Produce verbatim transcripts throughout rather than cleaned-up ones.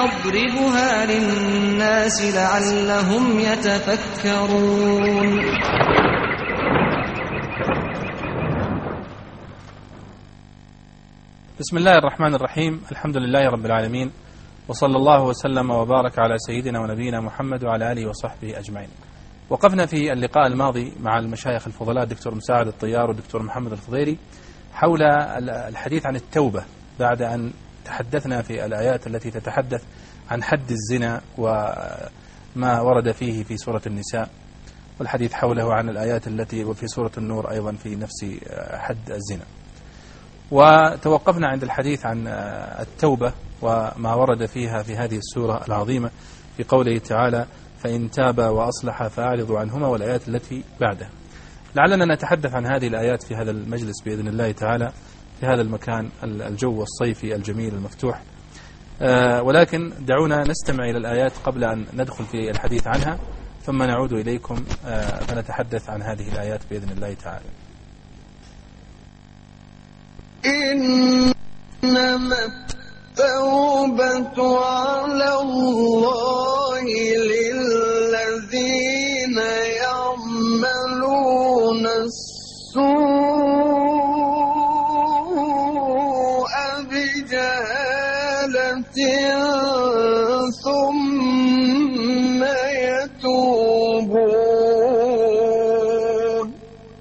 نضربها للناس لعلهم يتفكرون. بسم الله الرحمن الرحيم. الحمد لله رب العالمين، وصلى الله وسلم وبارك على سيدنا ونبينا محمد وعلى آله وصحبه أجمعين. وقفنا في اللقاء الماضي مع المشايخ الفضلاء الدكتور مساعد الطيار والدكتور محمد الفضيري حول الحديث عن التوبة، بعد أن تحدثنا في الآيات التي تتحدث عن حد الزنا وما ورد فيه في سورة النساء، والحديث حوله عن الآيات التي وفي سورة النور أيضا في نفس حد الزنا. وتوقفنا عند الحديث عن التوبة وما ورد فيها في هذه السورة العظيمة في قوله تعالى: فإن تابا وأصلحا فأعرضوا عنهما، والآيات التي بعدها. لعلنا نتحدث عن هذه الآيات في هذا المجلس بإذن الله تعالى، في هذا المكان الجو الصيفي الجميل المفتوح، ولكن دعونا نستمع إلى الآيات قبل أن ندخل في الحديث عنها، ثم نعود إليكم فنتحدث عن هذه الآيات بإذن الله تعالى. إنما التوبة على الله للذين يعملون السوء بجهالة ثم يتوبون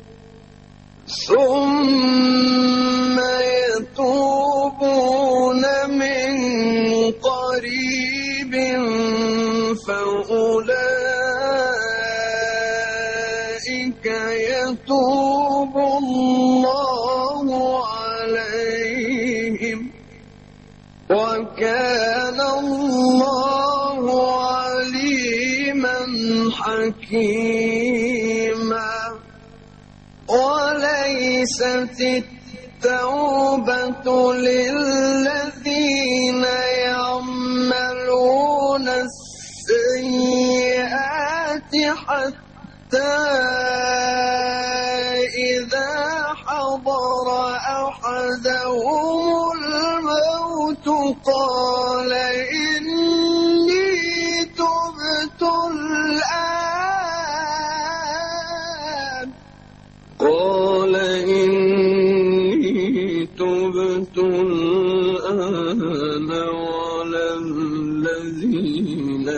ثم يتوبون من قريب فأولئك يتوب الله عليهم، وكان الله عليما حكيما. وليست التوبة للذين يعملون السيئات حتى إذا حضر أحدهم الموت قال إني تبت الآن قال إني تبت الآن ولا الذين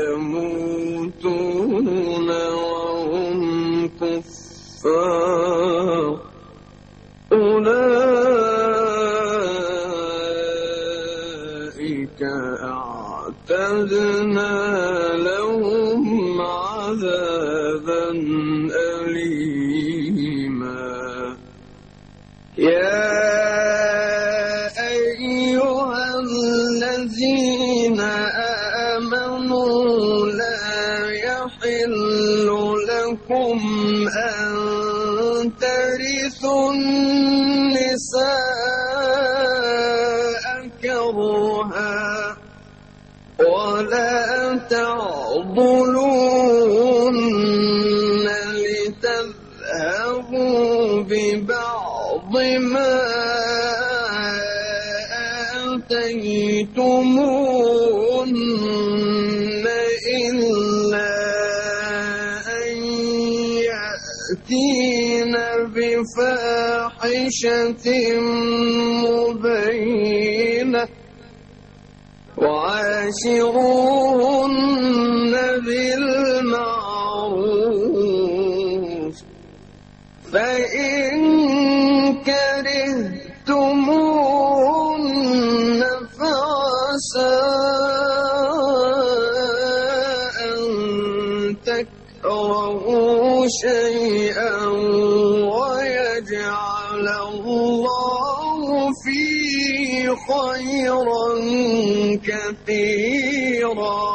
يموتون وهم كفار أولئك أعتدنا لهم عذابا أليما. يا أيها الذين آمنوا لا يحل لكم أن ترثوا النساء كرها ولا تعضلوهن لتذهبوا ببعض ما آتيتموهن إلا أن يأتين بفاحشة مبينة وعاشروهن بالمعروف، فإن كرهتموهن فعسى أن تكرهوا شيئا ويجعل الله فيه خيرا كثيرا.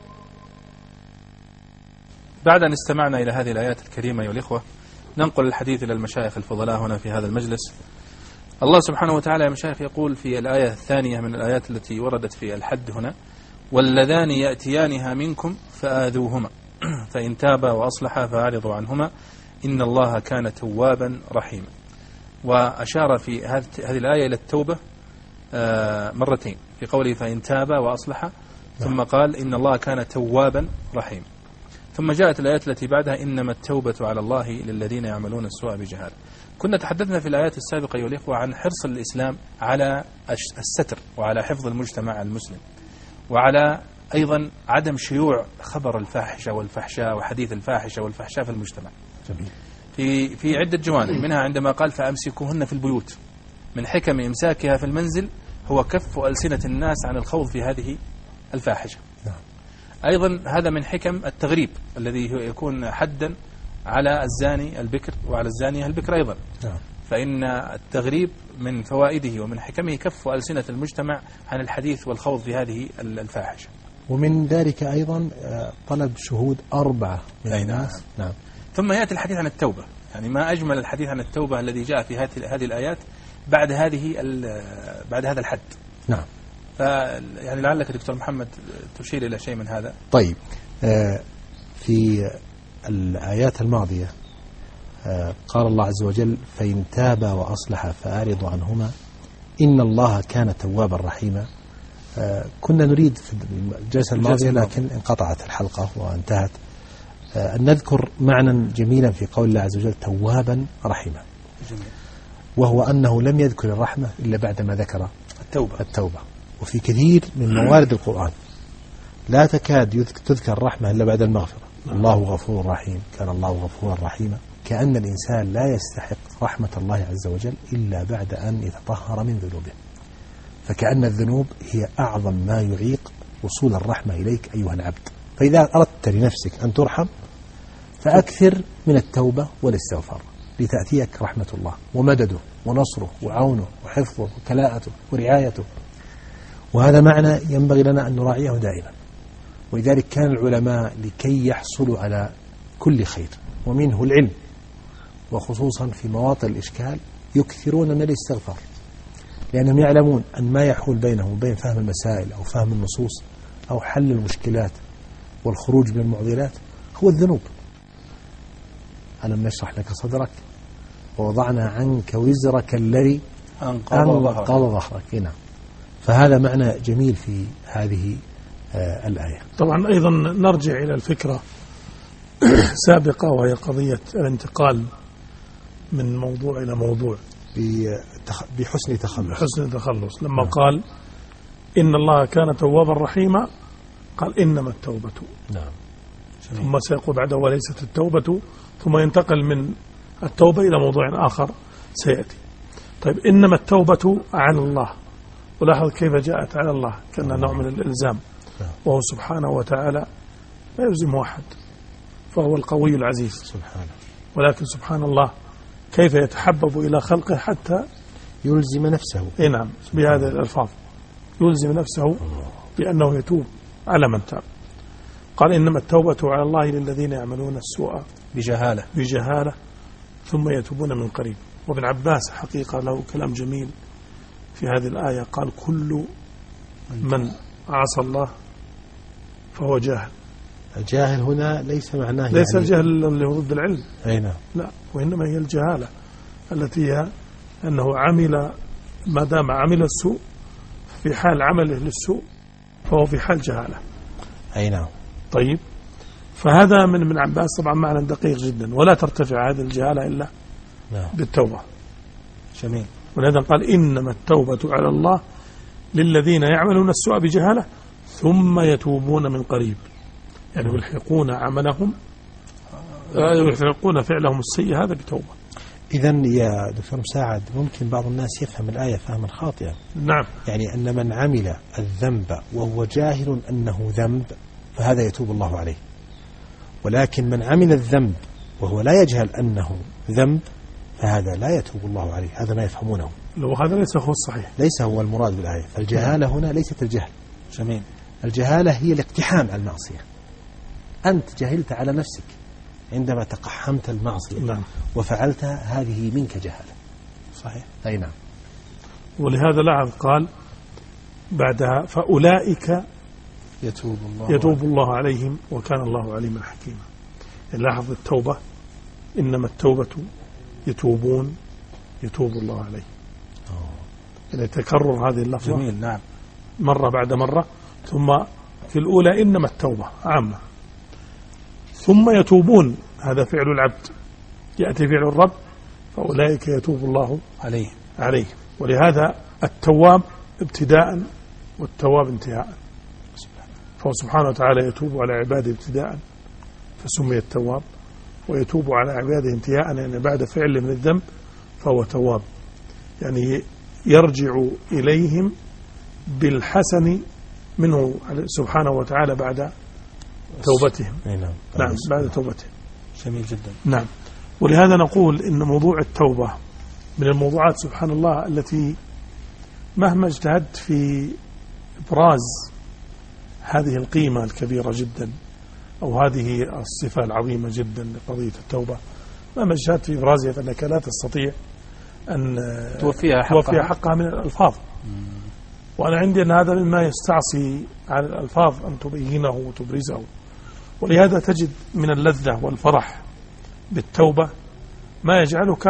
بعد أن استمعنا إلى هذه الآيات الكريمة أيها الإخوة، ننقل الحديث إلى المشايخ الفضلاء هنا في هذا المجلس. الله سبحانه وتعالى يا مشايخ يقول في الآية الثانية من الآيات التي وردت في الحد هنا: واللذان يأتيانها منكم فآذوهما فإن تابا وأصلحا فأعرضوا عنهما إن الله كان توابا رحيما. وأشار في هذه الآية إلى التوبة مرتين في قوله فإن تابا وأصلحا، ثم قال إن الله كان توابا رحيم. ثم جاءت الآيات التي بعدها إنما التوبة على الله للذين يعملون السوء بجهالة. كنا تحدثنا في الآيات السابقة أيها الإخوة عن حرص الإسلام على الستر وعلى حفظ المجتمع المسلم، وعلى أيضا عدم شيوع خبر الفاحشة والفحشاء وحديث الفاحشة والفحشاء في المجتمع. جميل. في في عدة جوانب، منها عندما قال فأمسكوهن في البيوت، من حكم إمساكها في المنزل هو كف ألسنة الناس عن الخوض في هذه الفاحشة. نعم. أيضا هذا من حكم التغريب الذي يكون حدا على الزاني البكر وعلى الزانية البكر أيضا. نعم. فإن التغريب من فوائده ومن حكمه كف ألسنة المجتمع عن الحديث والخوض في هذه الفاحشة. ومن ذلك أيضا طلب شهود أربعة من الناس. نعم. ثم يأتي الحديث عن التوبة، يعني ما أجمل الحديث عن التوبة الذي جاء في هذه الآيات بعد هذه بعد هذا الحد. نعم. فيعني لعلك دكتور محمد تشير إلى شيء من هذا. طيب، في الآيات الماضية قال الله عز وجل فإن تابا وأصلحا فأعرضوا عنهما إن الله كان توابا رحيما. كنا نريد في الجلسة الماضية لكن انقطعت الحلقة وانتهت أن نذكر معنى جميلا في قول الله عز وجل توابا رحيما. جميل. وهو أنه لم يذكر الرحمة إلا بعدما ذكر التوبة. التوبة. وفي كثير من موارد القرآن لا تكاد تذكر الرحمة إلا بعد المغفرة. الله غفور رحيم، كان الله غفورا رحيما. كأن الإنسان لا يستحق رحمة الله عز وجل إلا بعد أن يتطهر من ذنوبه. فكأن الذنوب هي أعظم ما يعيق وصول الرحمة إليك أيها العبد. فإذا أردت لنفسك أن ترحم فأكثر من التوبة والاستغفار لتأتيك رحمة الله ومدده ونصره وعونه وحفظه وكلاءته ورعايته. وهذا معنى ينبغي لنا أن نراعيه دائما. ولذلك كان العلماء لكي يحصلوا على كل خير ومنه العلم، وخصوصا في مواطن الإشكال يكثرون من الاستغفار، لأنهم يعلمون أن ما يحول بينهم وبين فهم المسائل أو فهم النصوص أو حل المشكلات والخروج من المعضلات هو الذنوب. ألم نشرح لك صدرك ووضعنا عنك وزرك الذي أنقض ظهرك. نعم. فهذا معنى جميل في هذه آه الآية. طبعا أيضا نرجع إلى الفكرة سابقة، وهي قضية الانتقال من موضوع إلى موضوع بحسن تخلص. بحسن تخلص. لما قال إن الله كان توابا رحيما قال إنما التوبة. نعم. ثم سيقول بعده وليست التوبة، ثم ينتقل من التوبة إلى موضوع آخر سيأتي. طيب، إنما التوبة على الله، ولاحظ كيف جاءت على الله كأنها نوع من الإلزام، وهو سبحانه وتعالى لا يلزم أحد، فهو القوي العزيز سبحانه. ولكن سبحان الله كيف يتحبب إلى خلقه حتى يلزم نفسه. إيه نعم، بهذه الألفاظ يلزم نفسه بأنه يتوب على من تاب. قال إنما التوبة على الله للذين يعملون السوء بجهالة بجهالة ثم يتوبون من قريب. وابن عباس حقيقة له كلام جميل في هذه الآية، قال كل من عصى الله فهو جاهل. الجاهل هنا ليس معناه ليس يعني الجهل اللي هو ضد العلم، أين؟ لا، وإنما هي الجهالة التي هي أنه عمل، ما دام عمل السوء في حال عمله للسوء فهو في حال جهالة. أي نعم. طيب، فهذا من من عباس طبعا معنى دقيق جدا، ولا ترتفع هذه الجهالة إلا نعم. بالتوبة. جميل. ولهذا قال إنما التوبة على الله للذين يعملون السوء بجهالة ثم يتوبون من قريب، يعني يلحقون عملهم يلحقون فعلهم السيء هذا بتوبة. إذن يا دكتور مساعد ممكن بعض الناس يفهم الآية فهما خاطئا. نعم. يعني أن من عمل الذنب وهو جاهل أنه ذنب فهذا يتوب الله عليه، ولكن من عمل الذنب وهو لا يجهل أنه ذنب فهذا لا يتوب الله عليه. هذا ما يفهمونه، لو هذا ليس هو الصحيح، ليس هو المراد بالآية. فالجهالة هنا ليست الجهل. جميل. الجهالة هي الاقتحام على المعصية. أنت جهلت على نفسك عندما تقحمت المعصية. نعم. وفعلتها، هذه منك جهالة. صحيح. أي نعم. ولهذا لاحظ قال بعدها فأولئك يتوب الله يتوب الله عليهم وكان الله عليما حكيما. لاحظ التوبة، إنما التوبة يتوبون يتوب الله عليه. أوه. يعني تكرر هذه اللفظة جميل. نعم. مرة بعد مرة، ثم في الأولى إنما التوبة عامة، ثم يتوبون، هذا فعل العبد، يأتي فعل الرب فأولئك يتوب الله عليه عليه. ولهذا التواب ابتداء والتواب انتهاء، فهو سبحانه وتعالى يتوب على عباده ابتداء فسمي التواب، ويتوب على عباده انتهاء يعني بعد فعل من الذنب فهو تواب، يعني يرجع إليهم بالحسن منه سبحانه وتعالى بعد توبتهم. نعم. نعم بعد توبتهم. جميل جدا. نعم. ولهذا نقول إن موضوع التوبة من الموضوعات سبحان الله التي مهما اجتهدت في إبراز هذه القيمة الكبيرة جدا أو هذه الصفة العظيمة جدا لقضية التوبة، مهما اجتهدت في إبرازها فإنك لا تستطيع أن توفيها حقها, توفيها حقها من الألفاظ. وأنا عندي أن هذا مما يستعصي على الألفاظ أن تبينه وتبرزه. ولهذا تجد من اللذة والفرح بالتوبة ما يجعلك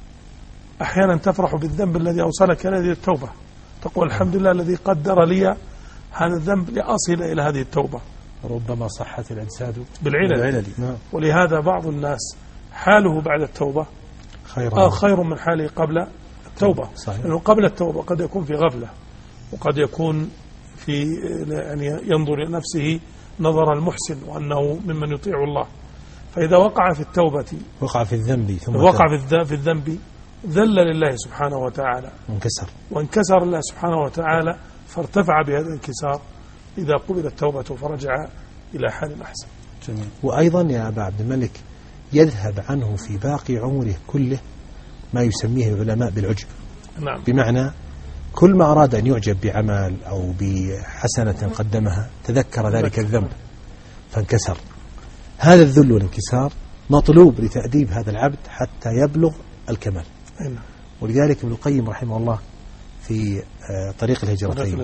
أحيانا تفرح بالذنب الذي أوصلك إلى هذه التوبة، تقول الحمد لله الذي قدر لي هذا الذنب لأصل إلى هذه التوبة. ربما صحت الأجساد بالعلل. ولهذا بعض الناس حاله بعد التوبة خير, آه خير من حاله قبل التوبة، لأنه قبل التوبة قد يكون في غفلة، وقد يكون في يعني ينظر إلى نفسه نظر المحسن وأنه ممن يطيع الله، فإذا وقع في التوبة وقع في الذنب ثم وقع في الذنب ذل لله سبحانه وتعالى وانكسر وانكسر الله سبحانه وتعالى، فارتفع بهذا الانكسار إذا قبلت توبته فرجع إلى حال أحسن. جميل. وأيضا يا أبا عبد الملك يذهب عنه في باقي عمره كله ما يسميه العلماء بالعجب. نعم. بمعنى كل ما أراد أن يعجب بعمل أو بحسنة قدمها تذكر ذلك الذنب فانكسر. هذا الذل والانكسار مطلوب لتأديب هذا العبد حتى يبلغ الكمال. ولذلك ابن القيم رحمه الله في طريق الهجرتين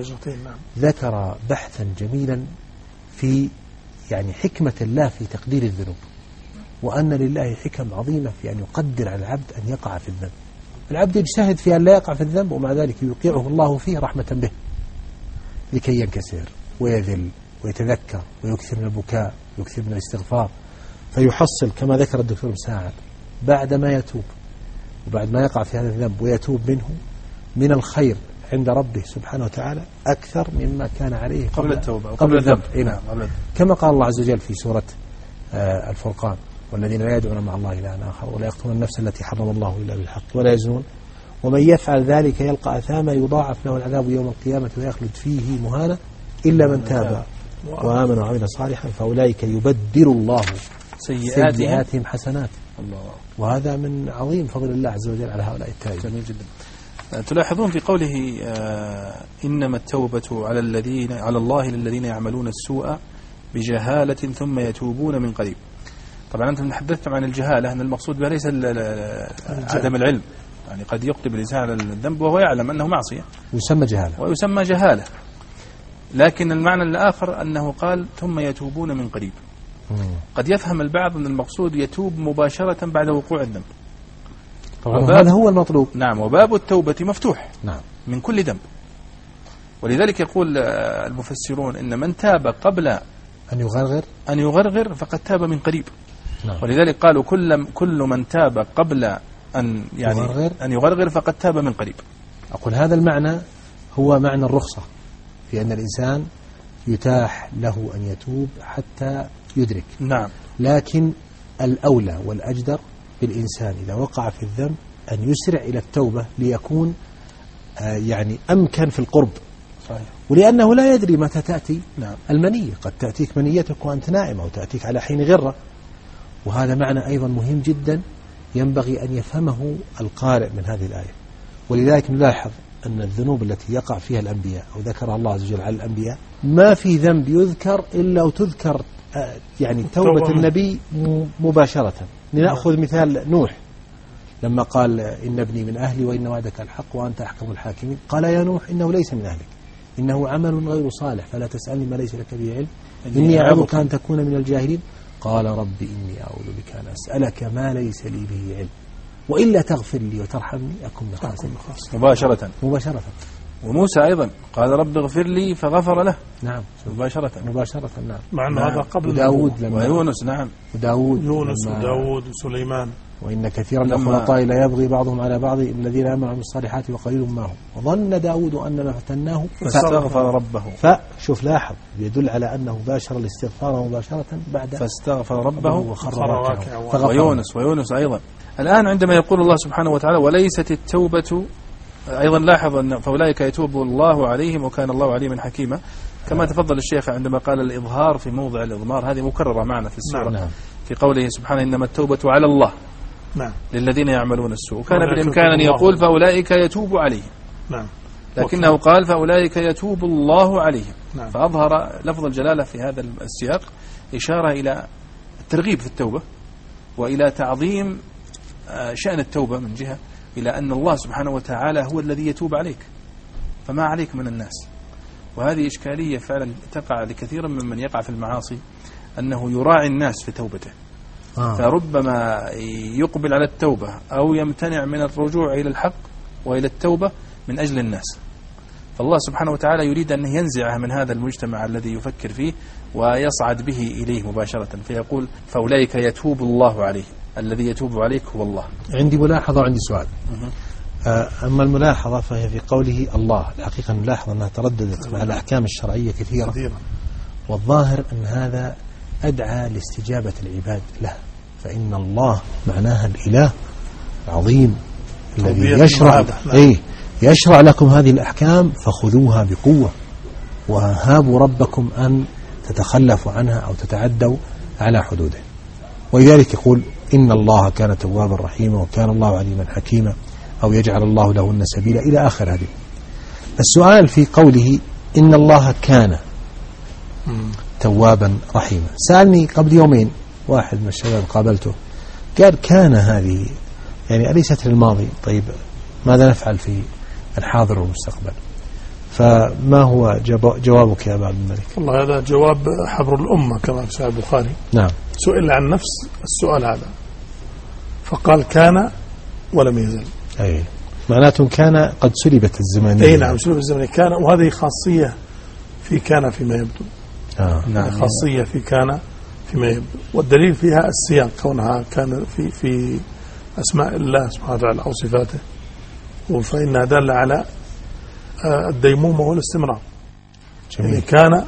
ذكر بحثا جميلا في يعني حكمة الله في تقدير الذنوب، وأن لله حكم عظيمة في أن يقدر على العبد أن يقع في الذنب. العبد يجتهد في أن لا يقع في الذنب ومع ذلك يوقعه الله فيه رحمة به لكي ينكسر ويذل ويتذكر ويكثر من البكاء ويكثر من الاستغفار، فيحصل كما ذكر الدكتور مساعد بعد ما يتوب وبعد ما يقع في هذا الذنب ويتوب منه من الخير عند ربه سبحانه وتعالى أكثر مما كان عليه قبل التوبة قبل الذنب. نعم. كما قال الله عز وجل في سورة آه الفرقان: والذين لا يدعون مع الله إلها آخر ولا يقتلون النفس التي حرم الله إلا بالحق ولا يزنون ومن يفعل ذلك يلقى أثاما يضاعف له العذاب يوم القيامة ويخلد فيه مهانا إلا من تاب وآمن وعمل صالحا فأولئك يبدل الله سيئاتهم حسنات. الله. وهذا من عظيم فضل الله عز وجل على هؤلاء التائبين. جميل جدا. تلاحظون في قوله آه إنما التوبة على الذين على الله للذين يعملون السوء بجهالة ثم يتوبون من قريب. طبعا أنتم تحدثتم عن الجهالة أن المقصود بها ليس عدم العلم، يعني قد يقدم الإنسان على الذنب وهو يعلم أنه معصية ويسمى جهالة ويسمى جهالة، لكن المعنى الآخر أنه قال ثم يتوبون من قريب. قد يفهم البعض أن المقصود يتوب مباشرة بعد وقوع الذنب. طبعا هذا هو المطلوب. نعم. وباب التوبة مفتوح نعم من كل ذنب، ولذلك يقول المفسرون إن من تاب قبل أن يغرغر أن يغرغر فقد تاب من قريب. نعم. ولذلك قالوا كل كل من تاب قبل أن يعني يغرغر أن يغرغر فقد تاب من قريب. أقول هذا المعنى هو معنى الرخصة في أن الإنسان يتاح له أن يتوب حتى يدرك. نعم. لكن الأولى والأجدر بالإنسان إذا وقع في الذنب أن يسرع إلى التوبة ليكون آه يعني أمكن في القرب. صحيح. ولأنه لا يدري متى تأتي نعم. المنية، قد تأتيك منيتك وأنت نائم أو تأتيك على حين غرة. وهذا معنى أيضا مهم جدا ينبغي أن يفهمه القارئ من هذه الآية. ولذلك نلاحظ أن الذنوب التي يقع فيها الأنبياء أو ذكر الله عز وجل على الأنبياء ما في ذنب يذكر إلا وتذكر يعني توبة النبي مباشرة. لنأخذ مثال نوح لما قال إن ابني من أهلي وإن وعدك الحق وأنت أحكم الحاكمين، قال يا نوح إنه ليس من أهلك إنه عمل غير صالح فلا تسألني ما ليس لك به علم إني أعظك أن تكون من الجاهلين. قال رب إني أعوذ بك أن أسألك ما ليس لي به علم وإلا تغفر لي وترحمني أكن من الخاسرين. مباشرة مباشرة. وموسى أيضا قال رب اغفر لي فغفر له نعم مباشرة مباشرة نعم مع أنه نعم. هذا قبل وداود لما ويونس نعم وداود يونس لما وداود وسليمان. وإن كثيرا من لما- الخلطاء لا يبغي بعضهم على بعض الذين آمنوا وعملوا الصالحات وقليل ما هم وظن داود أنما فتناه فاستغفر ربه فشوف لاحظ يدل على أنه باشر الاستغفار مباشرة بعد فاستغفر ربه وخر وخر راكعا راكعا. فغفر له. ويونس ويونس أيضا. الآن عندما يقول الله سبحانه وتعالى وليست التوبة، أيضا لاحظ أن فأولئك يتوب الله عليهم وكان الله عليما حكيما، كما تفضل الشيخ عندما قال الإظهار في موضع الإضمار، هذه مكررة معنا في السورة نعم. في قوله سبحانه إنما التوبة على الله نعم للذين يعملون السوء، وكان أولئك بالإمكان أن يتوب يقول الله. فأولئك يتوب عليهم، نعم لكنه قال فأولئك يتوب الله عليهم، نعم. فأظهر لفظ الجلالة في هذا السياق إشارة إلى الترغيب في التوبة وإلى تعظيم شأن التوبة من جهة إلى أن الله سبحانه وتعالى هو الذي يتوب عليك، فما عليك من الناس. وهذه إشكالية فعلا تقع لكثير من من يقع في المعاصي، أنه يراعي الناس في توبته، آه. فربما يقبل على التوبة أو يمتنع من الرجوع إلى الحق وإلى التوبة من أجل الناس. فالله سبحانه وتعالى يريد أن ينزعه من هذا المجتمع الذي يفكر فيه ويصعد به إليه مباشرة، فيقول فأولئك يتوب الله عليه، الذي يتوب عليك هو الله. عندي ملاحظة وعندي سؤال. آه، أما الملاحظة فهي في قوله الله، الحقيقة نلاحظ أنها ترددت مع الأحكام الشرعية كثيرا، كثيرا. والظاهر أن هذا أدعى لاستجابة العباد له، فإن الله معناها الإله العظيم الذي توبية يشرع المعادة. نعم. إيه يشرع لكم هذه الأحكام فخذوها بقوة وهابوا ربكم أن تتخلفوا عنها أو تتعدوا على حدوده. ولذلك يقول إن الله كان توابا رحيما وكان الله عليما حكيما أو يجعل الله لهن سبيلا إلى آخر هذه. السؤال في قوله إن الله كان توابا رحيما، سألني قبل يومين واحد من الشباب قابلته قال كان هذه يعني أليست للماضي، طيب ماذا نفعل في الحاضر والمستقبل؟ فما هو جوابك يا أبا عبد الملك؟ والله هذا جواب حبر الأمة كما في صحيح البخاري. نعم. سئل عن نفس السؤال هذا فقال كان ولم يزل. أي معناته كان قد سلبت الزمانية. أي نعم سلب الزمنية كان، وهذه خاصية في كان فيما يبدو. آه. نعم. خاصية في كان فيما يبدو، والدليل فيها السياق كونها كان في في أسماء الله سبحانه وتعالى أو صفاته، فإنها دالة على الديمومة والاستمرار. جميل. يعني كان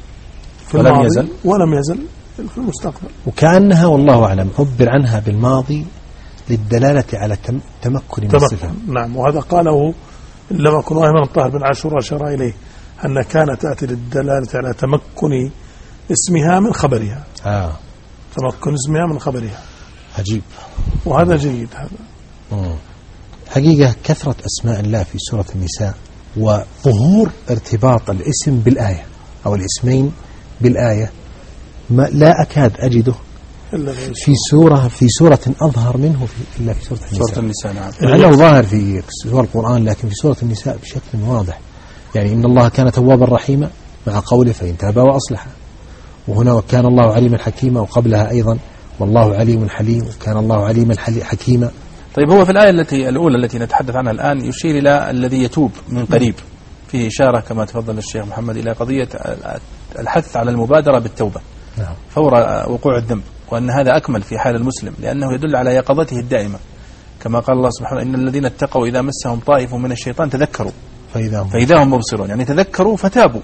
في ولم الماضي يزل. ولم يزل في المستقبل. وكأنها والله أعلم عبر عنها بالماضي للدلالة على تم تمكن من الصفة. نعم. وهذا قاله لما كنا أيمن الطاهر بن عاشور أشار إليه أن كانت تأتي للدلالة على تمكن اسمها من خبرها. آه. تمكن اسمها من خبرها. عجيب. وهذا جيد هذا. مم. حقيقة كثرة أسماء الله في سورة النساء وظهور ارتباط الاسم بالآية أو الاسمين بالآية ما لا أكاد أجده في سورة في سورة أظهر منه في إلا في سورة النساء. سورة النساء نعم. لأنه ظاهر في سورة القرآن لكن في سورة النساء بشكل واضح. يعني إن الله كان توابا رحيما مع قوله فإن تابا وأصلحا، وهنا كان الله عليما حكيما، وقبلها أيضا والله عليم حليم وكان الله عليما حكيما. طيب هو في الآية التي الأولى التي نتحدث عنها الآن يشير إلى الذي يتوب من قريب، فيه إشارة كما تفضل الشيخ محمد إلى قضية الحث على المبادرة بالتوبة نعم. فور وقوع الذنب، وأن هذا أكمل في حال المسلم لأنه يدل على يقظته الدائمة، كما قال الله سبحانه إن الذين اتقوا إذا مسهم طائف من الشيطان تذكروا فإذا هم, فإذا هم مبصرون، يعني تذكروا فتابوا،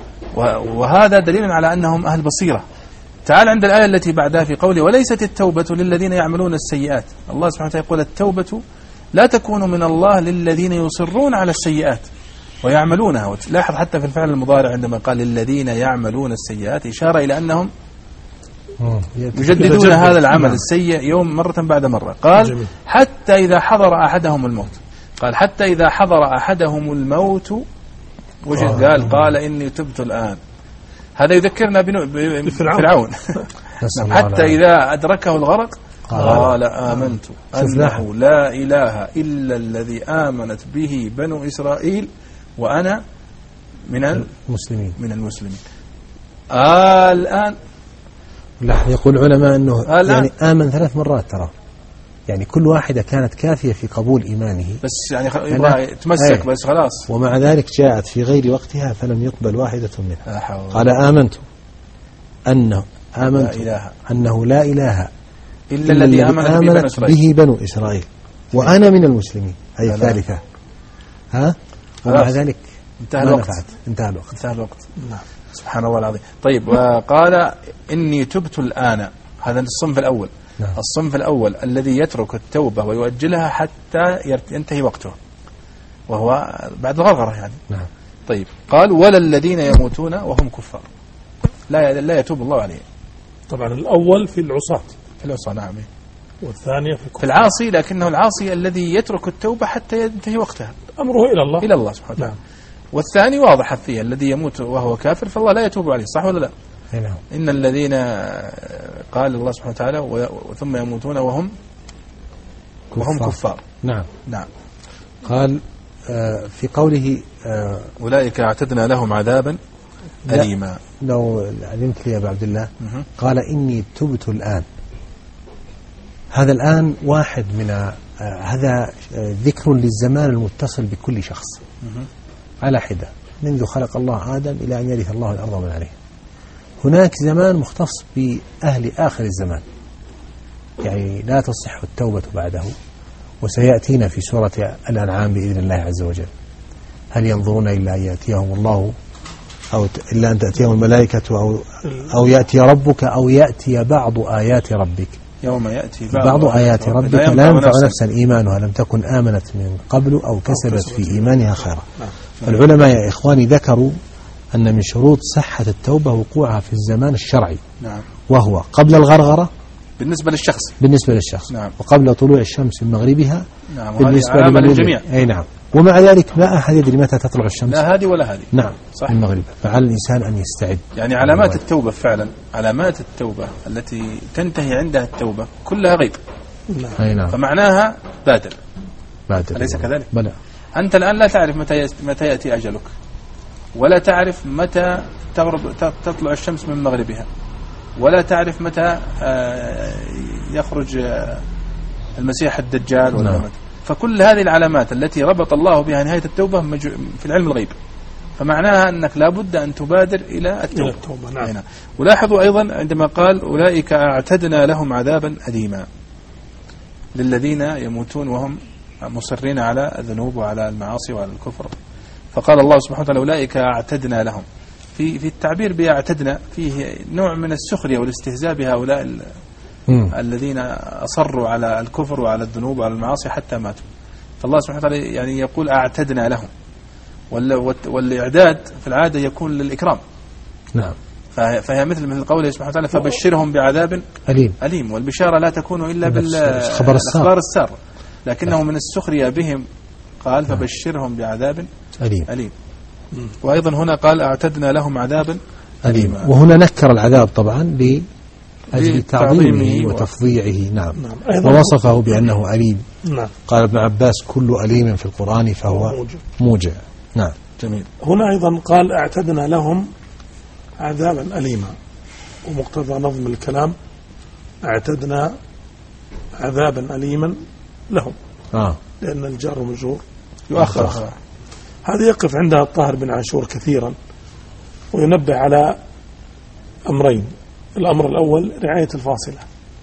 وهذا دليل على أنهم أهل بصيرة. تعال عند الآية التي بعدها في قوله وليست التوبة للذين يعملون السيئات، الله سبحانه وتعالى يقول التوبة لا تكون من الله للذين يصرون على السيئات ويعملونها. وتلاحظ حتى في الفعل المضارع عندما قال للذين يعملون السيئات إشارة إلى أنهم يجددون هذا العمل السيء يوم مرة بعد مرة. قال حتى إذا حضر أحدهم الموت، قال حتى إذا حضر أحدهم الموت وجد قال قال إني تبت الآن. هذا يذكرنا بفرعون حتى إذا أدركه الغرق قال آمنت أنه لا إله إلا الذي آمنت به بنو إسرائيل وأنا من المسلمين من المسلمين. الآن لا يقول علماء أنه يعني آمن ثلاث مرات ترى، يعني كل واحدة كانت كافية في قبول إيمانه، بس يعني خ... يبغى يتمسك أيه. بس خلاص. ومع ذلك جاءت في غير وقتها فلم يقبل واحدة منها. أحاول. قال آمنت أنه آمنت لا إله. أنه لا إله إلا الذي آمنت, آمنت به بنو إسرائيل وأنا من المسلمين، أي الثالثة. ها ومع ذلك انتهى الوقت. انتهى الوقت انتهى الوقت. نعم. سبحان الله العظيم. طيب وقال إني تبت الآن، هذا الصنف الأول. نعم. الصنف الأول الذي يترك التوبة ويؤجلها حتى ينتهي وقته، وهو بعد الغرغرة يعني. نعم. طيب قال ولا الذين يموتون وهم كفار، لا لا يتوب الله عليه. طبعا الأول في العصاة، في العصاة نعم، والثانية في الكفار. في العاصي، لكنه العاصي الذي يترك التوبة حتى ينتهي وقتها، أمره إلى الله إلى الله سبحانه وتعالى. نعم. والثاني واضح فيه الذي يموت وهو كافر فالله لا يتوب عليه، صح ولا لا؟ نعم. إن الذين قال الله سبحانه وتعالى ثم يموتون وهم كفار. وهم كفار. نعم. نعم. قال آه في قوله آه أولئك اعتدنا لهم عذابا أليما. لو علمت لي يا أبا عبد الله، قال إني تبت الآن، هذا الآن واحد من آه هذا آه ذكر للزمان المتصل بكل شخص على حدة منذ خلق الله آدم إلى أن يرث الله الأرض ومن عليها. هناك زمان مختص بأهل آخر الزمان، يعني لا تصح التوبة بعده، وسيأتينا في سورة الأنعام بإذن الله عز وجل. هل ينظرون إلا أن يأتيهم الله أو إلا أن تأتيهم الملائكة أو أو يأتي ربك أو يأتي بعض آيات ربك. يوم يأتي بعض, بعض آيات ربك لا ينفع نفسا إيمانها لم تكن آمنت من قبل أو كسبت في إيمانها خيرا. العلماء يا إخواني ذكروا أن من شروط صحة التوبة وقوعها في الزمان الشرعي. نعم. وهو قبل الغرغرة بالنسبة للشخص بالنسبة للشخص نعم. وقبل طلوع الشمس من مغربها. نعم. بالنسبة للجميع. أي نعم. ومع ذلك لا أحد يدري متى تطلع الشمس، لا هذه ولا هذه. نعم صح. من مغربها، فعلى الإنسان أن يستعد. يعني علامات التوبة فعلا، علامات التوبة التي تنتهي عندها التوبة كلها غيب. أي نعم. فمعناها بادر. بادر. أليس كذلك؟ بلى. أنت الآن لا تعرف متى متى يأتي أجلك، ولا تعرف متى تغرب تطلع الشمس من مغربها، ولا تعرف متى يخرج المسيح الدجال ولا نعم. متى. فكل هذه العلامات التي ربط الله بها نهاية التوبة في العلم الغيب، فمعناها أنك لابد أن تبادر إلى التوبة. التوبة. نعم. هنا. ولاحظوا أيضا عندما قال أولئك أعتدنا لهم عذابا أليما، للذين يموتون وهم مصرين على الذنوب وعلى المعاصي وعلى الكفر. فقال الله سبحانه وتعالى أولئك أعتدنا لهم، في في التعبير بأعتدنا فيه نوع من السخرية والاستهزاء بهؤلاء الذين أصروا على الكفر وعلى الذنوب وعلى المعاصي حتى ماتوا. فالله سبحانه وتعالى يعني يقول أعتدنا لهم، والإعداد في العادة يكون للإكرام. نعم. فهي مثل مثل قوله سبحانه وتعالى فبشرهم بعذاب أليم. أليم. والبشارة لا تكون إلا بالأخبار السارة، لكنه من السخرية بهم قال فبشرهم بعذاب أليم, أليم. وأيضا هنا قال أعتدنا لهم عذابا أليما، وهنا نكر العذاب طبعا لأجل تعظيمه وتفضيعه. نعم. نعم. ووصفه بأنه أليم. نعم. قال ابن عباس كل أليم في القرآن فهو موجع, موجع. نعم. جميل. هنا أيضا قال أعتدنا لهم عذابا أليما، ومقتضى نظم الكلام اعتدنا عذابا أليما لهم آه. لأن الجار والمجرور يؤخر. هذا يقف عندها الطاهر بن عاشور كثيرا، وينبه على أمرين. الأمر الأول رعاية الفاصلة،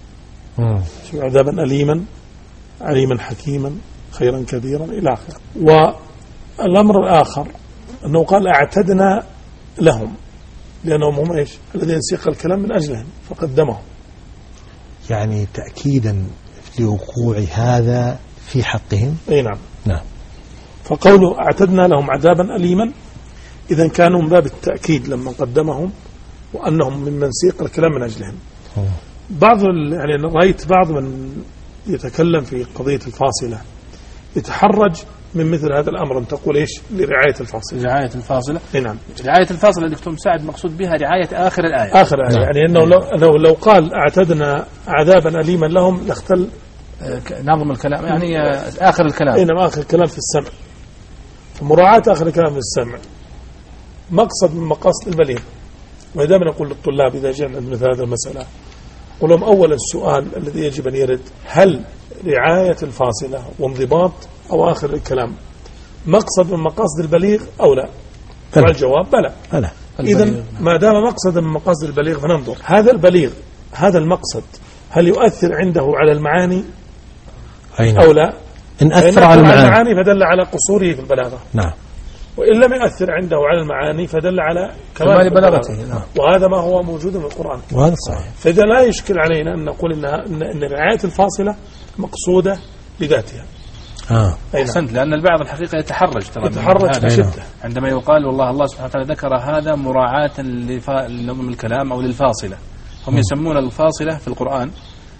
عذابا أليما عليما حكيما خيرا كثيرا إلى آخره. والأمر الآخر أنه قال اعتدنا لهم لأنهم هم إيش الذين سيق الكلام من أجلهم فقدمهم، يعني تأكيدا لوقوع هذا في حقهم. أي نعم. نعم. فقوله اعتدنا لهم عذابا أليما إذا كانوا من باب التأكيد لما قدمهم وأنهم ممن سيق الكلام من أجلهم. أوه. بعض يعني رأيت بعض من يتكلم في قضية الفاصلة يتحرج من مثل هذا الأمر، أن تقول إيش لرعاية الفاصلة. رعاية الفاصلة. إيه نعم. رعاية الفاصلة دكتور مساعد مقصود بها رعاية آخر الآية. آخر الآية. نعم. يعني إنه لو, لو لو قال اعتدنا عذابا أليما لهم لاختل نظم الكلام، يعني آخر الكلام. إيه نعم آخر الكلام في السمع. فمراعاة آخر الكلام في السمع مقصد من مقاصد البليغ. ودائما نقول للطلاب إذا جاءنا مثل هذه المسألة قل لهم أولا السؤال الذي يجب أن يرد هل رعاية الفاصلة وانضباط أواخر الكلام مقصد من مقاصد البليغ أو لا؟ والجواب بلى. بلى. إذن ما دام مقصدا من مقاصد البليغ فننظر هذا البليغ هذا المقصد هل يؤثر عنده على المعاني أو لا؟ إن أثر على المعاني. المعاني فدل على قصوره في البلاغة. نعم. وإن لم يؤثر عنده على المعاني فدل على كمال بلاغته. نعم. وهذا ما هو موجود في القرآن. وهذا صحيح. فإذا لا يشكل علينا أن نقول إنها إن رعاية الفاصلة مقصودة لذاتها. آه. أحسنت، لأن البعض الحقيقة يتحرج ترى يتحرج بشدة عندما يقال والله الله سبحانه وتعالى ذكر هذا مراعاة للكلام أو للفاصلة. هم يسمون الفاصلة في القرآن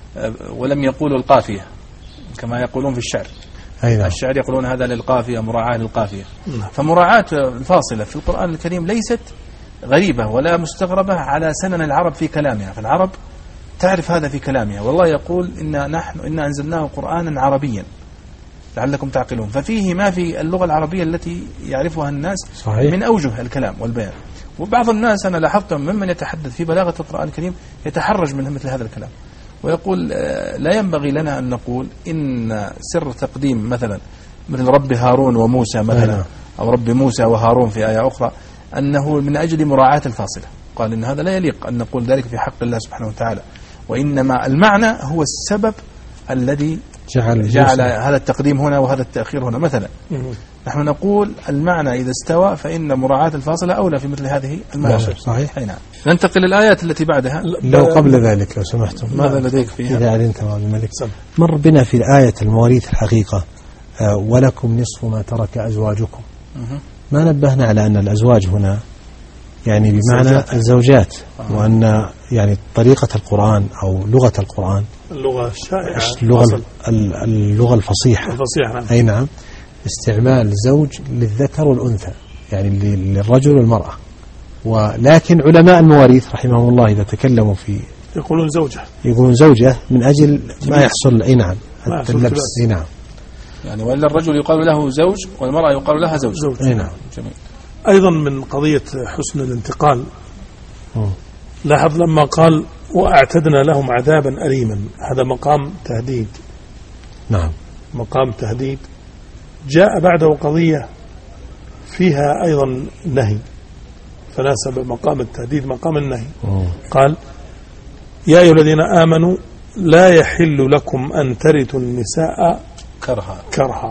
ولم يقولوا القافية كما يقولون في الشعر. أيضا. الشعر يقولون هذا للقافية، مراعاة للقافية. فمراعاة الفاصلة في القرآن الكريم ليست غريبة ولا مستغربة على سنن العرب في كلامها، فالعرب تعرف هذا في كلامها. والله يقول إنا نحن إنا أنزلناه قرآنا عربيا لعلكم تعقلون، ففيه ما في اللغة العربية التي يعرفها الناس صحيح. من أوجه الكلام والبيان. وبعض الناس أنا لاحظتهم ممن يتحدث في بلاغة القرآن الكريم يتحرج من مثل هذا الكلام ويقول لا ينبغي لنا أن نقول إن سر تقديم مثلا مثل رب هارون وموسى مثلا أو رب موسى وهارون في آية أخرى أنه من أجل مراعاة الفاصلة. قال إن هذا لا يليق أن نقول ذلك في حق الله سبحانه وتعالى، وإنما المعنى هو السبب الذي جعل, جعل هذا التقديم هنا وهذا التأخير هنا. مثلا نحن نقول المعنى إذا استوى فإن مراعاة الفاصلة أولى في مثل هذه المواقف. صحيح. نعم. ننتقل للآيات التي بعدها. لو قبل ذلك لو سمحتم ماذا لديك فيها؟ إذا علمت الملك مر بنا في الآية المواريث الحقيقة آه ولكم نصف ما ترك أزواجكم. ما نبهنا على أن الأزواج هنا يعني بمعنى الزوجات, الزوجات. آه. وأن يعني طريقة القرآن أو لغة القرآن اللغة الشائعة اللغة, اللغة الفصيحة الفصيحة. أي نعم. استعمال زوج للذكر والأنثى يعني للرجل والمرأة. ولكن علماء المواريث رحمهم الله إذا تكلموا في يقولون زوجة يقولون زوجة من أجل ما يحصل. أي نعم. اللبس. أي نعم. يعني وإلا الرجل يقال له زوج والمرأة يقال لها زوج. زوج. أي نعم. جميل. أيضا من قضية حسن الانتقال لاحظ لما قال وأعتدنا لهم عذابا أليما، هذا مقام تهديد. نعم. مقام تهديد. جاء بعده قضية فيها أيضا نهي فناسب مقام التهديد مقام النهي. أوه. قال يا أيها الذين آمنوا لا يحل لكم أن ترثوا النساء كرها كرها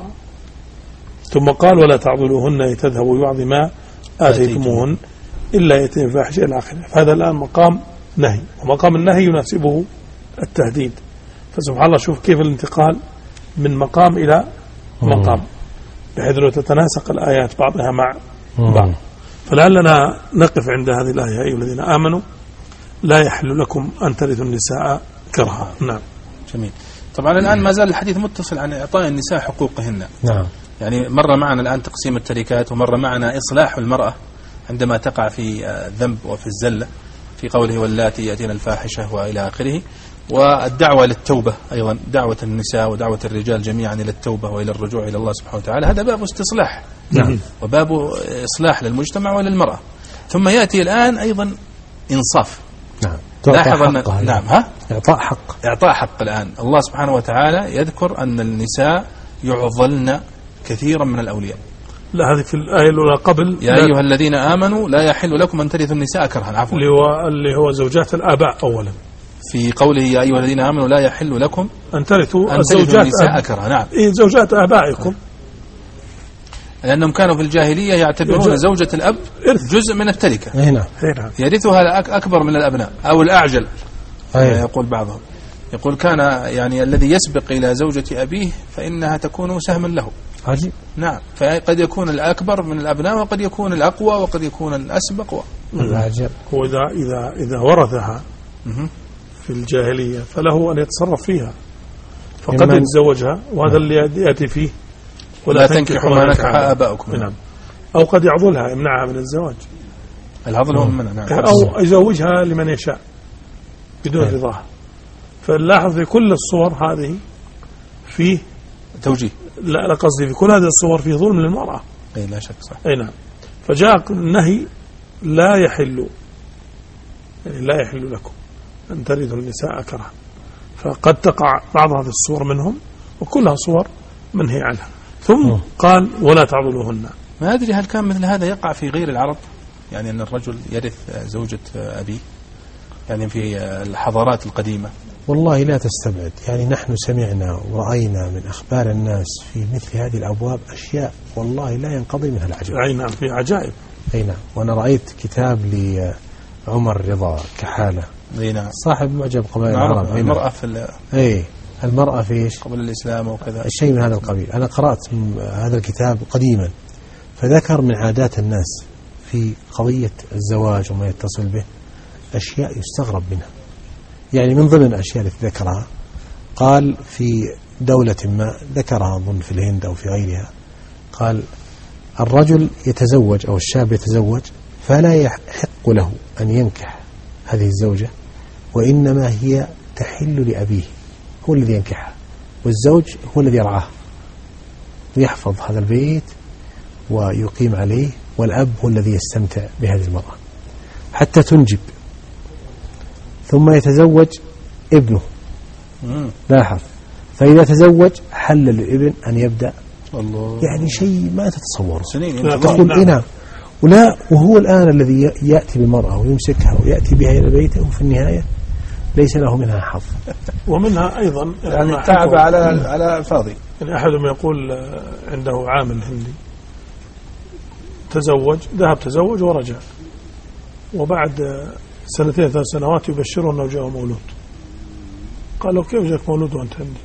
ثم قال ولا تعضلوهن لتذهبوا ببعض ما آتيتموهن إلا يأتين بفاحشة إلى آخره. فهذا الآن مقام نهي، ومقام النهي يناسبه التهديد. فسبحان الله شوف كيف الانتقال من مقام إلى مقام بحيث لو تتناسق الآيات بعضها مع بعض. فلعلنا نقف عند هذه الآية يا أيها الذين آمنوا لا يحل لكم أن ترثوا النساء كرها. نعم. جميل. طبعا الآن ما زال الحديث متصل عن إعطاء النساء حقوقهن. نعم. يعني مر معنا الآن تقسيم التركات ومر معنا إصلاح المرأة عندما تقع في الذنب وفي الزلة في قوله واللاتي يأتين الفاحشة وإلى آخره، والدعوة للتوبة أيضا، دعوة النساء ودعوة الرجال جميعا إلى التوبة وإلى الرجوع إلى الله سبحانه وتعالى. هذا باب استصلاح. نعم. وباب إصلاح للمجتمع وللمرأة. ثم يأتي الآن أيضا إنصاف. نعم. لاحظ أن نعم ها إعطاء حق. إعطاء حق. الآن الله سبحانه وتعالى يذكر أن النساء يعضلن كثيرا من الأولياء. لا هذه في الآية الأولى قبل يا أيها الذين آمنوا لا يحل لكم أن ترثوا النساء كرها. عفوا. اللي هو اللي هو زوجات الآباء أولا. في قوله يا أيها الذين آمنوا لا يحل لكم أن ترثوا أن ترثوا النساء كرها. نعم. إيه زوجات آبائكم. لأنهم كانوا في الجاهلية يعتبرون زوجة الأب جزء من التركة. هنا. يرثها أكبر من الأبناء أو الأعجل. أيه. يقول بعضهم يقول كان يعني الذي يسبق إلى زوجة أبيه فإنها تكون سهما له. عجيب. نعم. فقد يكون الأكبر من الأبناء وقد يكون الأقوى وقد يكون الأسبق. العجب. هو إذا إذا إذا ورثها في الجاهلية فله أن يتصرف فيها، فقد يتزوجها وهذا اللي يأتي فيه ولا تنكحوا ما نكح آباؤكم. نعم. أو قد يعضلها يمنعها من الزواج. العضل هو منع. نعم. أو يزوجها لمن يشاء بدون رضاها. فنلاحظ في كل الصور هذه فيه توجيه. لا قصدي في كل هذه الصور فيه ظلم للمرأة. أي لا شك صح. أي نعم. فجاء النهي لا يحل يعني لا يحل لكم أن ترثوا النساء كرها. فقد تقع بعض هذه الصور منهم وكلها صور منهي عنها. ثم قال ولا تعضلوهن. ما أدري هل كان مثل هذا يقع في غير العرب، يعني أن الرجل يرث زوجة أبيه، يعني في الحضارات القديمة؟ والله لا تستبعد، يعني نحن سمعنا ورأينا من أخبار الناس في مثل هذه الأبواب أشياء والله لا ينقضي منها العجب. أي نعم، في عجائب. أي نعم. وأنا رأيت كتاب لعمر رضا كحالة، أي نعم، صاحب معجم قبائل العرب. المرأة في أي المرأة في إيش قبل الإسلام وكذا، الشيء من هذا القبيل. أنا قرأت هذا الكتاب قديما، فذكر من عادات الناس في قضية الزواج وما يتصل به أشياء يستغرب منها. يعني من ضمن الأشياء التي ذكرها قال في دولة ما ذكرها أظن في الهند أو في غيرها، قال الرجل يتزوج أو الشاب يتزوج فلا يحق له أن ينكح هذه الزوجة، وإنما هي تحل لأبيه، هو الذي ينكحها، والزوج هو الذي يرعاه ويحفظ هذا البيت ويقيم عليه، والأب هو الذي يستمتع بهذه المرأة حتى تنجب، ثم يتزوج ابنه. لاحظ، فإذا تزوج حل للابن أن يبدأ. الله، يعني شيء ما تتصوره سنين تقول إنا ولا، وهو الآن الذي يأتي بالمرأة ويمسكها ويأتي بها إلى بيته، وفي النهاية ليس له منها حظ. ومنها أيضا يعني تعب على على فاضي. يعني أحدهم يقول عنده عامل هندي تزوج، ذهب تزوج ورجع، وبعد سنتين ثلاث سنوات يبشره أنه جاء مولود. قالوا كيف جاك مولود وأنت هندي؟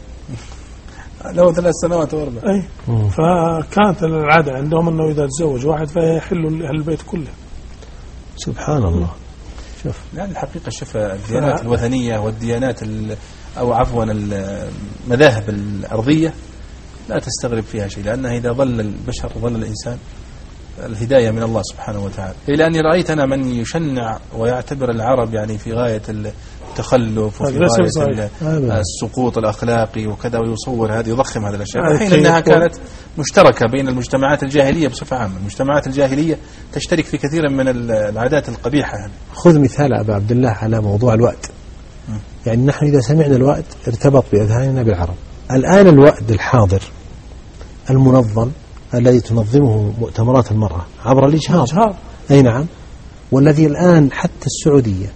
له ثلاث سنوات وأربع. أي. فكانت العادة عندهم أنه إذا تزوج واحد فيحل أهل البيت كله. سبحان الله. شوف، يعني الحقيقة شوف الديانات الوثنية والديانات أو عفوا المذاهب الأرضية لا تستغرب فيها شيء، لأنها إذا ظل البشر ظل الإنسان الهداية من الله سبحانه وتعالى. إلى أني رأيت أنا من يشنع ويعتبر العرب يعني في غاية التخلف وفي غاية السقوط الأخلاقي وكذا، ويصور هذه يضخم هذه الأشياء، حين أنها كانت مشتركة بين المجتمعات الجاهلية بصفة عامة. المجتمعات الجاهلية تشترك في كثير من العادات القبيحة. خذ مثال أبا عبد الله على موضوع الوأد. يعني نحن إذا سمعنا الوأد ارتبط بأذهاننا بالعرب. الآن الوأد الحاضر المنظم الذي تنظمه مؤتمرات المرأة عبر الإجهاض. أي نعم. والذي الآن حتى السعودية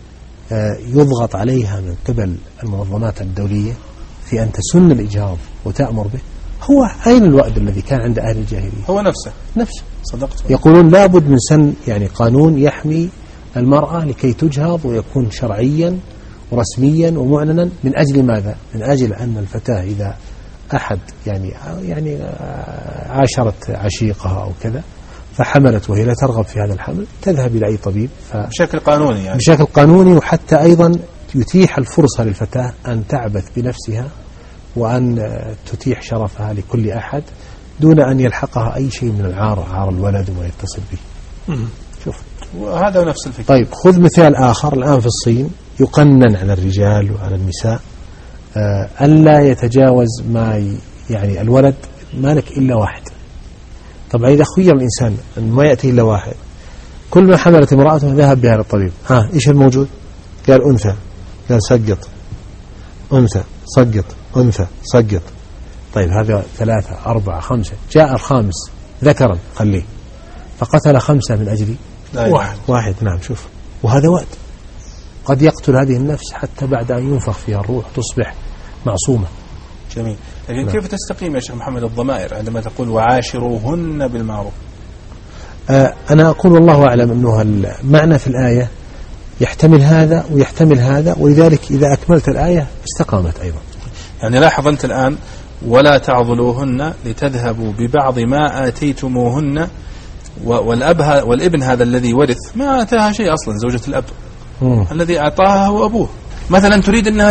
يضغط عليها من قبل المنظمات الدولية في أن تسن الإجهاض وتأمر به. هو أين الوأد الذي كان عند أهل الجاهلية؟ هو نفسه نفسه. صدقت. يقولون لابد من سن يعني قانون يحمي المرأة لكي تجهض ويكون شرعيا ورسميا ومعلنا. من أجل ماذا؟ من أجل أن الفتاة إذا أحد يعني يعني عاشرت عشيقها أو كذا فحملت وهي لا ترغب في هذا الحمل، تذهب إلى أي طبيب بشكل قانوني يعني. بشكل قانوني، وحتى أيضا يتيح الفرصة للفتاة أن تعبث بنفسها وأن تتيح شرفها لكل أحد دون أن يلحقها أي شيء من العار، عار الولد وما يتصل به. شوف، وهذا نفس الفكرة. طيب خذ مثال آخر. الآن في الصين يقنن على الرجال وعلى النساء آه ألا يتجاوز ما يعني الولد مالك إلا واحد. طبعا إذا خير الإنسان أن ما يأتي إلا واحد، كل ما حملت امرأته ذهب بها للطبيب. ها إيش الموجود؟ قال أنثى، قال سقط أنثى، سقط أنثى، سقط. طيب هذا ثلاثة أربعة خمسة، جاء الخامس ذكرا خليه، فقتل خمسة من أجل واحد. واحد نعم. شوف، وهذا وقت قد يقتل هذه النفس حتى بعد أن ينفخ فيها الروح تصبح معصومة. جميل. لكن كيف تستقيم يا شيخ محمد الضمائر عندما تقول وعاشروهن بالمعروف؟ آه أنا أقول والله أعلم أنه المعنى في الآية يحتمل هذا ويحتمل هذا، ولذلك إذا أكملت الآية استقامت أيضا. يعني لاحظ أنت الآن ولا تعضلوهن لتذهبوا ببعض ما آتيتموهن، والأب والابن هذا الذي ورث ما آتاها شيء أصلا، زوجة الأب مم. الذي أعطاها هو أبوه. مثلا تريد أنها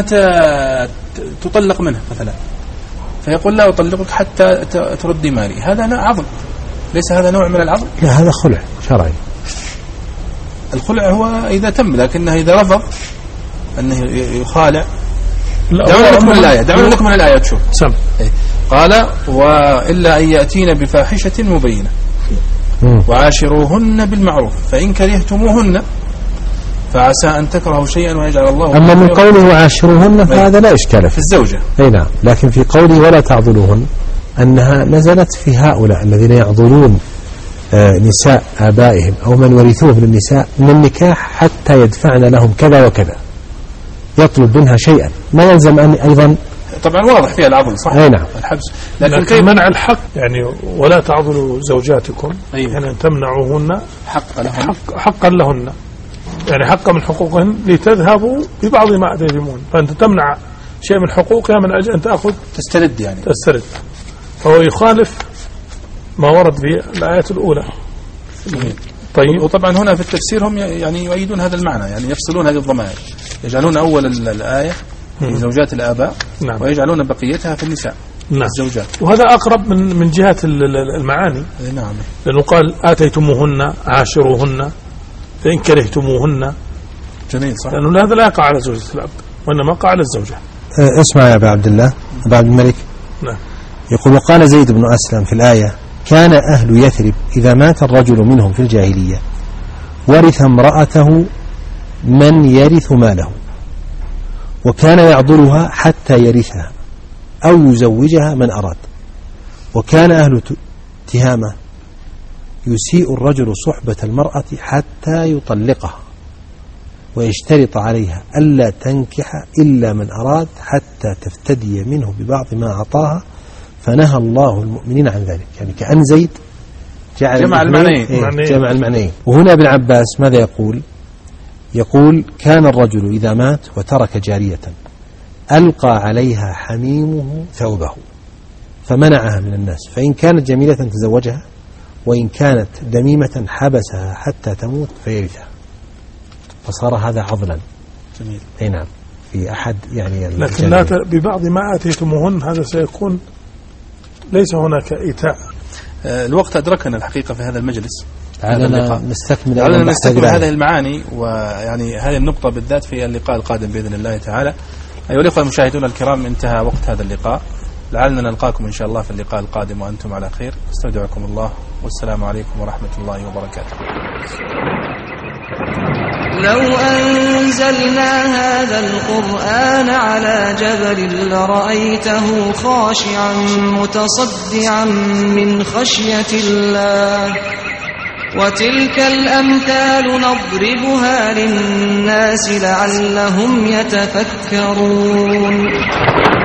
تطلق منه مثلا، فيقول لا أطلقك حتى تردي مالي. هذا عضل، ليس هذا نوع من العضل؟ لا، هذا خلع شرعي. الخلع هو إذا تم، لكنه إذا رفض أنه يخالع. دعونا لكم الآية، دعونا لكم الآية تشوف. سم. قال وإلا أن يأتين بفاحشة مبينة وعاشروهن بالمعروف فإن كرهتموهن فعسى أن تكرهوا شيئا ويجعل الله. أما من قوله وعاشروهن فهذا لا إشكال في الزوجة. أي نعم. لكن في قوله ولا تعضلوهن أنها نزلت في هؤلاء الذين يعضلون نساء آبائهم أو من ورثوه من النساء من النكاح حتى يدفعن لهم كذا وكذا، يطلب منها شيئا ما يلزم أن أيضا. طبعا واضح فيها العضل صح. أي نعم. الحبس. لكن, لكن كيف منع الحق يعني ولا تعضلوا زوجاتكم أيه. يعني أن تمنعوهن حق لهن. حق حقا لهن يعني حقا من حقوقهن لتذهبوا ببعض ما أتيتمون، فأنت تمنع شيء من حقوقها من أجل أن تأخذ تسترد يعني تسترد، فهو يخالف ما ورد في الآية الأولى. طيب. وطبعا هنا في التفسير هم يعني يؤيدون هذا المعنى، يعني يفصلون هذه الضمائر، يجعلون أول الآية في زوجات الآباء نعم. ويجعلون بقيتها في النساء نعم. الزوجات، وهذا أقرب من من جهة المعاني نعم. لأنه قال آتيتموهن عاشروهن فإن كرهتموهن. جميل صح. لأنه هذا لا يقع على زوجة الأب وإنما يقع على الزوجة. أه اسمع يا أبا عبد الله أبا عبد الملك نعم. يقول وقال زيد بن أسلم في الآية كان أهل يثرب إذا مات الرجل منهم في الجاهلية ورث امرأته من يرث ماله، وكان يعضلها حتى يرثها أو يزوجها من أراد. وكان أهل تهامة يسيء الرجل صحبة المرأة حتى يطلقها ويشترط عليها ألا تنكح إلا من أراد حتى تفتدي منه ببعض ما أعطاها، فنهى الله المؤمنين عن ذلك. يعني كأن زيد جعل جمع المعنيين إيه جمع المعنيين. وهنا ابن عباس ماذا يقول؟ يقول كان الرجل إذا مات وترك جارية ألقى عليها حميمه ثوبه فمنعها من الناس، فإن كانت جميلة تزوجها وإن كانت دميمة حبسها حتى تموت فيرثها، فصار هذا عضلا. جميل. أي نعم. في أحد يعني لكن لا ببعض ما آتيتموهن هذا سيكون ليس هناك إيتاء. الوقت أدركنا الحقيقة في هذا المجلس. علينا نستكمل علينا نستكمل هذه المعاني، ويعني هذه النقطة بالذات في اللقاء القادم بإذن الله تعالى. أيها الأخوة المشاهدون الكرام، انتهى وقت هذا اللقاء، لعلنا نلقاكم إن شاء الله في اللقاء القادم وأنتم على خير. استودعكم الله والسلام عليكم ورحمة الله وبركاته. لو أنزلنا هذا القرآن على جبل لرأيته خاشعا متصدعا من خشية الله، وتلك الأمثال نضربها للناس لعلهم يتفكرون.